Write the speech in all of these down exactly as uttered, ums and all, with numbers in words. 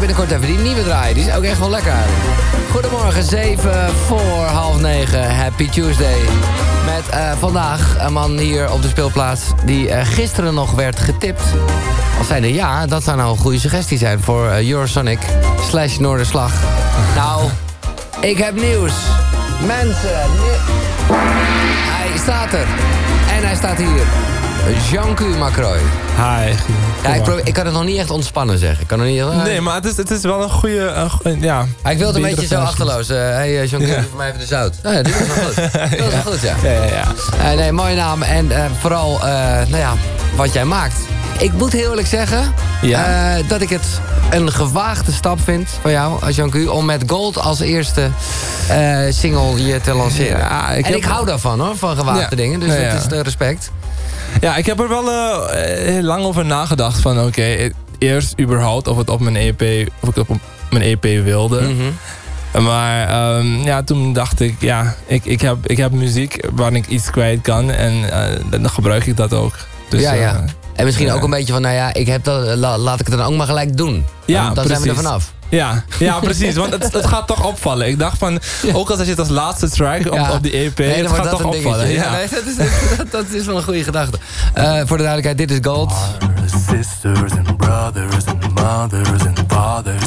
binnenkort even die nieuwe draaien. Die is ook echt wel lekker. Goedemorgen, zeven voor half negen. Happy Tuesday. Met uh, vandaag een man hier op de speelplaats die uh, gisteren nog werd getipt. Als zeiden ja, dat zou nou een goede suggestie zijn voor uh, Eurosonic slash Noorderslag. Nou, ik heb nieuws. Mensen, ni- hij staat er. En hij staat hier. Jean-Q Macroy. Hi. Ja, ik, probeer, ik kan het nog niet echt ontspannen zeggen. Ik kan nog niet, uh, nee, maar het is, het is wel een goede... Uh, ja, ah, ik wil het een beetje zo achterloos. Uh, hey, uh, Jean-Q, ja. Voor mij even de zout. Oh, ja, dit is wel goed. Dit is wel goed, ja. Ja, ja, ja. Uh, nee, mooie naam. En uh, vooral, uh, nou ja, wat jij maakt. Ik moet heel eerlijk zeggen ja. uh, dat ik het een gewaagde stap vind van jou, als Jean-Q, om met Gold als eerste uh, single je te lanceren. Ja, ik en heb... ik hou daarvan hoor, van gewaagde ja. dingen. Dus ja, ja. dat is de respect. Ja, ik heb er wel uh, heel lang over nagedacht van oké, okay, eerst überhaupt of het op mijn E P, of ik het op mijn E P wilde. Mm-hmm. Maar um, ja, toen dacht ik, ja, ik, ik, heb, ik heb muziek waar ik iets kwijt kan en uh, dan gebruik ik dat ook. Dus, ja, ja. Uh, en misschien ja. ook een beetje van, nou ja, ik heb dat, la, laat ik het dan ook maar gelijk doen. Ja, dan dan zijn we er vanaf. Ja, ja, precies. Want het, het gaat toch opvallen. Ik dacht van, ook als je het als laatste track op, ja. op die E P, nee, het gaat toch opvallen. Ja. Ja, nee, dat, is, dat, dat is wel een goede gedachte. Uh, voor de duidelijkheid, dit is Gold. Sisters and brothers and mothers and fathers,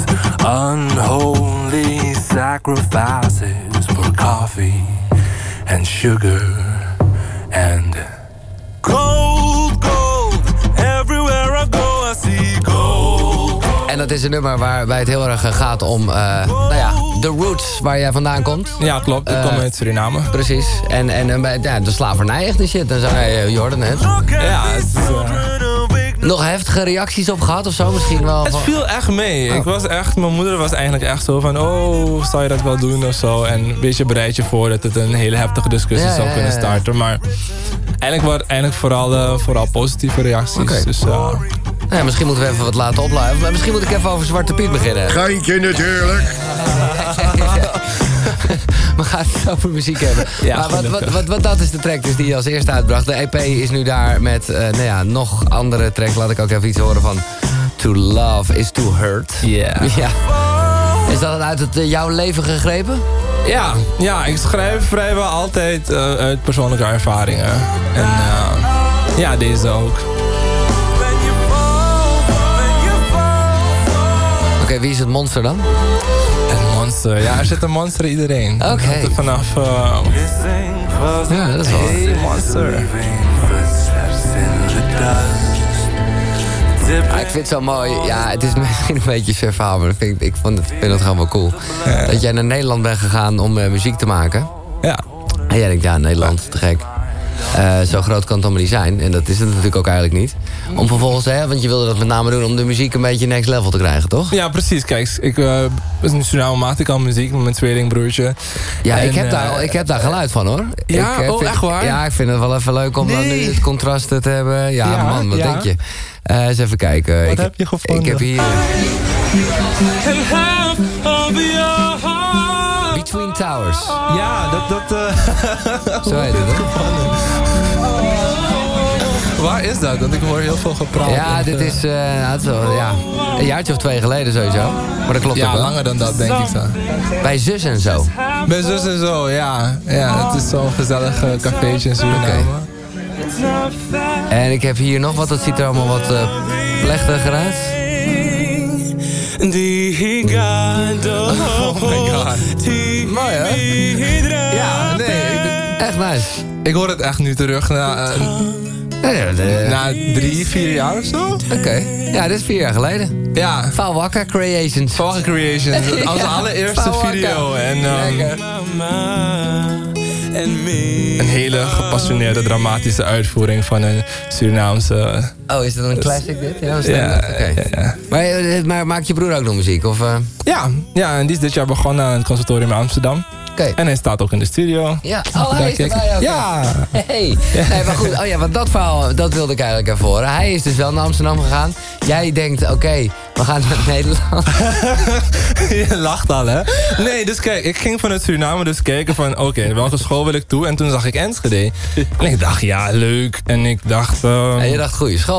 unholy sacrifices for coffee and sugar and gold, gold. Everywhere I go I see gold. En dat is een nummer waarbij het heel erg gaat om, uh, nou ja, de roots waar jij vandaan komt. Ja, klopt. Ik uh, kom uit Suriname. Precies. En, en uh, ja, de slavernij echt en shit. Dan zei hij, uh, Jordan net. Ja, het is... Uh... Nog heftige reacties op gehad of zo misschien wel? Het viel echt mee. Oh. Ik was echt, mijn moeder was eigenlijk echt zo van, oh, zou je dat wel doen of zo? En een beetje bereid je voor dat het een hele heftige discussie ja, zou ja, kunnen starten. Maar eigenlijk waren eigenlijk vooral, uh, vooral positieve reacties. Okay. Dus, uh... ja, misschien moeten we even wat laten opluiven. Misschien moet ik even over Zwarte Piet beginnen. Geintje natuurlijk. We gaan het over muziek hebben. Ja, maar wat, wat, wat, wat dat is de track dus die je als eerste uitbracht. De E P is nu daar met uh, nou ja, nog andere tracks. Laat ik ook even iets horen van To Love is To Hurt. Yeah. Ja. Is dat uit het, uh, jouw leven gegrepen? Ja, ja, ik schrijf vrijwel altijd uh, uit persoonlijke ervaringen. En uh, ja, deze ook. Oké, okay, wie is het monster dan? Een monster. Ja, er zit een monster in iedereen. Oké. Okay. Vanaf... Uh... Ja, dat is wel... Hey, monster. Ja, ik vind het zo mooi. Ja, het is misschien een beetje surfaal, maar ik vind, ik vond het, vind het gewoon wel cool. Ja. Dat jij naar Nederland bent gegaan om uh, muziek te maken. Ja. En jij denkt, ja, Nederland, te gek. Uh, zo groot kan het allemaal niet zijn. En dat is het natuurlijk ook eigenlijk niet. Om vervolgens, hè, want je wilde dat met name doen om de muziek een beetje next level te krijgen, toch? Ja, precies. Kijk, ik, uh, in Suriname maakte ik al muziek met mijn tweelingbroertje. Ja, en, ik, heb uh, daar, ik heb daar geluid van, hoor. Ja, ik, uh, oh, vind, echt waar? Ja, ik vind het wel even leuk om nee. dan nu het contrast te hebben. Ja, ja man, wat ja. denk je? Uh, eens even kijken. Wat ik, heb je gevonden? Ik heb hier... Between Towers. Ja, dat... dat uh... Zo heet het, hè? Waar is dat? Want ik hoor heel veel gepraat. Ja, dit is, uh, het is wel, ja, een jaartje of twee geleden sowieso. Maar dat klopt ja, ook wel. langer dan dat, denk ik zo. Bij Zus en Zo. Bij Zus en Zo, ja. Ja, het is zo'n gezellig uh, cafeetje in Suriname. Okay. En ik heb hier nog wat, dat ziet er allemaal wat uh, plechtiger uit. Oh my god. Mooi, hè? Ja, nee, echt nice. Ik hoor het echt nu terug na... Uh, Ja, de... Na drie, vier jaar of zo? Oké. Okay. Ja, dit is vier jaar geleden. Ja. Valwakka Creations. Valwakka Creations. Onze ja, allereerste Valwakka. Video. En, um, een hele gepassioneerde, dramatische uitvoering van een Surinaamse... Oh, is dat een classic dit? Ja, ja, okay. ja, ja. Maar, maar maakt je broer ook nog muziek? Of, uh... Ja, ja, en die is dit jaar begonnen aan het conservatorium in Amsterdam. Okay. En hij staat ook in de studio. Ja, oh, hij is erbij ook. Ja. Hey. Nee, maar goed, oh ja, want dat verhaal, dat wilde ik eigenlijk even horen. Hij is dus wel naar Amsterdam gegaan. Jij denkt, oké, okay, we gaan naar Nederland. Je lacht al, hè? Nee, dus kijk, ik ging vanuit Suriname dus kijken van, oké, okay, welke school wil ik toe? En toen zag ik Enschede. En ik dacht, ja, leuk. En ik dacht... Um... En je dacht, goede school.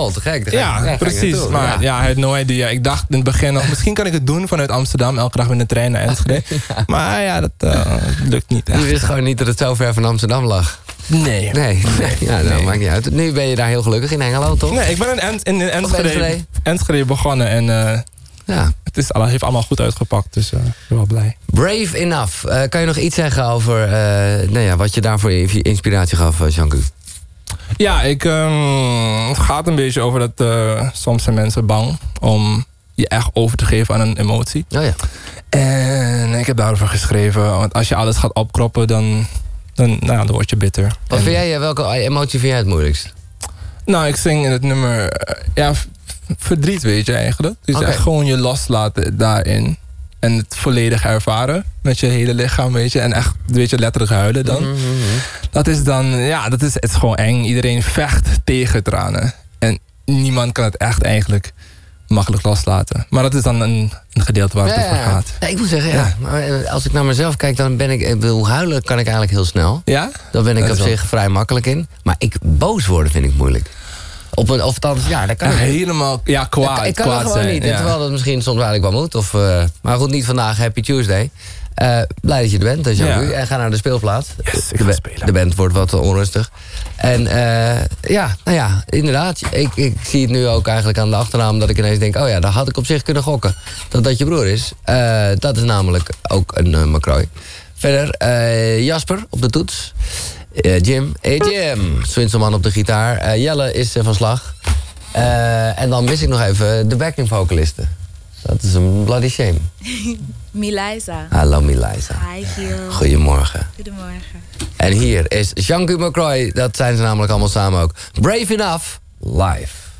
Oh, te gek. te gek. Ja, ga ik precies. naartoe. Maar Ja. ja, hij had no idea. Ik dacht in het begin nog, misschien kan ik het doen vanuit Amsterdam. Elke dag met de trein naar Enschede. Maar ja, dat uh, lukt niet echt. Je wist gewoon niet dat het zo ver van Amsterdam lag. Nee. Nee, nee. Ja, dat Nee. maakt niet uit. Nu ben je daar heel gelukkig in Hengelo, toch? Nee, ik ben in, Ent, in Enschede, Enschede? Enschede begonnen. En uh, Ja. het is, al- heeft allemaal goed uitgepakt. Dus uh, ik ben wel blij. Brave Enough. Uh, kan je nog iets zeggen over uh, nou ja, wat je daarvoor inspiratie gaf, uh, Jean-Gu? Ja, ik, um, het gaat een beetje over dat uh, soms zijn mensen bang om je echt over te geven aan een emotie. Oh ja. En ik heb daarover geschreven. Want als je alles gaat opkroppen, dan, dan, nou, dan word je bitter. Wat En- vind jij, uh, welke emotie vind jij het moeilijkst? Nou, ik zing in het nummer... uh, ja, v- verdriet weet je eigenlijk. Dus Oké. echt gewoon je loslaten daarin. En het volledig ervaren met je hele lichaam, weet je. En echt, weet je, letterlijk huilen dan. Mm-hmm. Dat is dan, ja, dat is, het is gewoon eng. Iedereen vecht tegen tranen. En niemand kan het echt eigenlijk makkelijk loslaten. Maar dat is dan een, een gedeelte waar het Ja, over ja. gaat. Ja, ik moet zeggen, ja. Ja. Maar uh, als ik naar mezelf kijk, dan ben ik... ik bedoel, huilen kan ik eigenlijk heel snel. Ja? Daar ben ik Dat op is wel- zich vrij makkelijk in. Maar ik, boos worden vind ik moeilijk. Op een, of althans, ja, dat kan Ja, ik. helemaal, ja, kwaad. ik, ik kan kwaad het gewoon zijn, niet. ja. Terwijl dat misschien soms eigenlijk wel moet. Of, uh, maar goed, niet vandaag. Happy Tuesday. Uh, blij dat je er bent, Jean-Gu. Ja. En ga naar de speelplaats. Yes, ik de, ga ba- spelen. de band wordt wat onrustig. En uh, ja, nou ja, inderdaad. Ik, ik zie het nu ook eigenlijk aan de achternaam dat ik ineens denk... oh ja, daar had ik op zich kunnen gokken. Dat dat je broer is. Uh, dat is namelijk ook een uh, McCroy. Verder, uh, Jasper op de toets. Uh, Jim. Hey Jim. Swinselman op de gitaar. Uh, Jelle is uh, van slag. Uh, en dan mis ik nog even de backing vocalisten. Dat is een bloody shame. Milisa. Hallo Milisa. Hi Giel. Goedemorgen. Goedemorgen. En hier is Jean-Gu McCroy. Dat zijn ze namelijk allemaal samen ook. Brave Enough, live.